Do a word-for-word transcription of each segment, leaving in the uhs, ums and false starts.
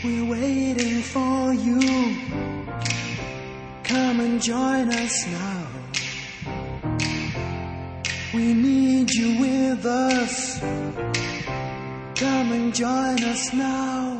We're waiting for you. Come and join us now. We need you with us. Come and join us now.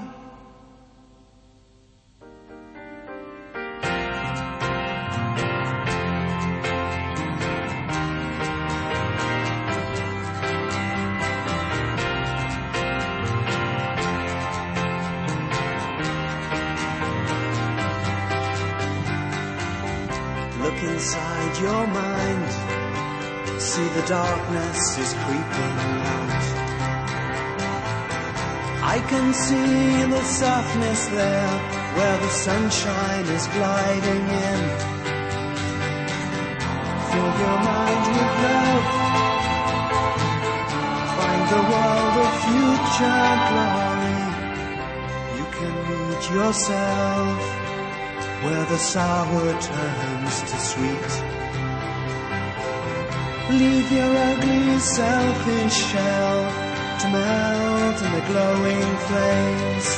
Look inside your mind. See the darkness is creeping out. I can see the softness there where the sunshine is gliding in. Fill your mind with love. Find the world of future glory. You can meet yourself where the sour turns to sweet. Leave your ugly selfish shell to melt in the glowing flames.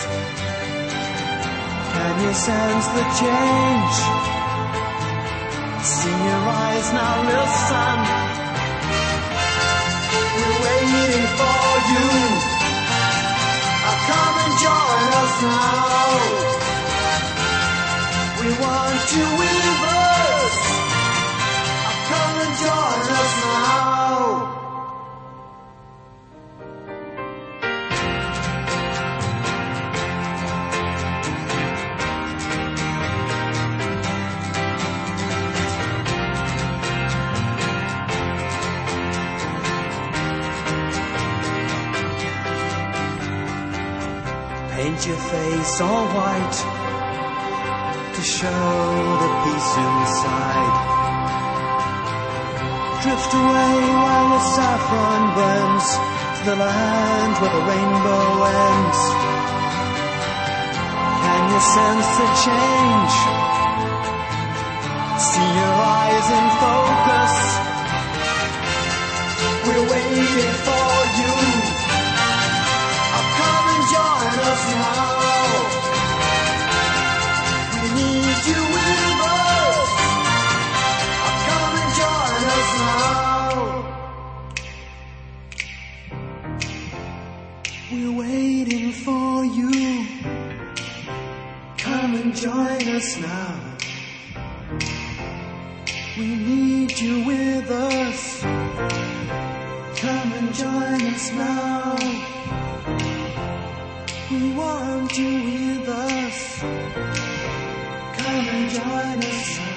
Can you sense the change? See your eyes, now listen. We're waiting for you. I'll come and join us now. We want you with us. I'll come and join us now. Paint your face all white to show the peace inside. Drift away while the saffron burns to the land where the rainbow ends. Can you sense the change? See your eyes in focus. We're waiting for you. I'll come and join us now. We need you with us. I'll come and join us now. We're waiting for you. Come and join us now. We need you with us. Come and join us now. We want you with us. Come and join us now.